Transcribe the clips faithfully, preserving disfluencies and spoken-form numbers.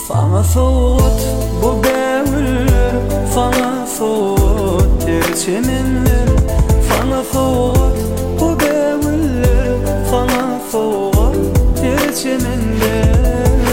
Sana soğut bu deviller, sana soğut terçemenler. Sana soğut bu deviller, sana soğut terçemenler.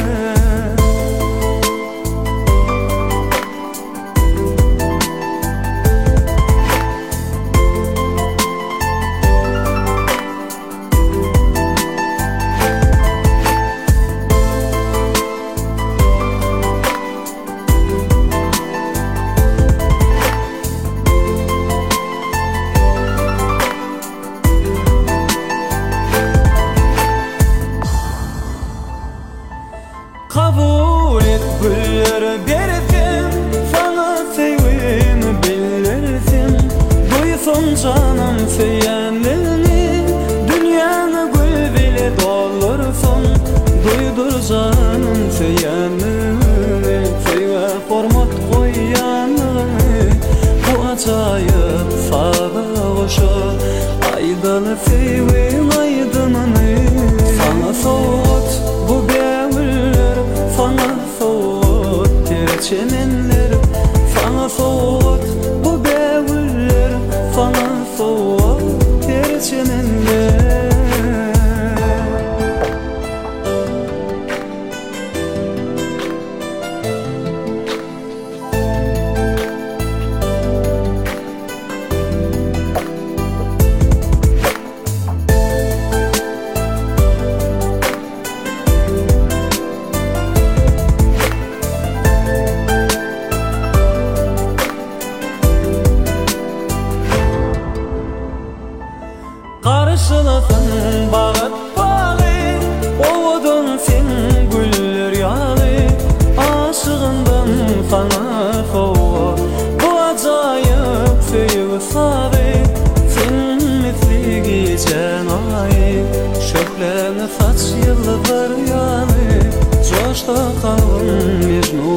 Kabul et güller berdim, sana sevgimi bildirdim. Duysun canım söylenilini, dünyanı gül bile doldursun. Duydur canım söylenilini, sevge format koyanını. Bu acayip sada hoşu, aydalı sevgin aydınını. Sana soğut bu deviller, sana soğut terçemenler. Sana soğut bu deviller, sana soğut terçemenler. Karşılasın bağıt bağı, ovudun sen güller yağı. Aşığından sana soğuk bu acayip sevgi sağı. Sen misli giyeceksin ay, şökleni saç yıldır yağı. Coşta kalın Mecnun.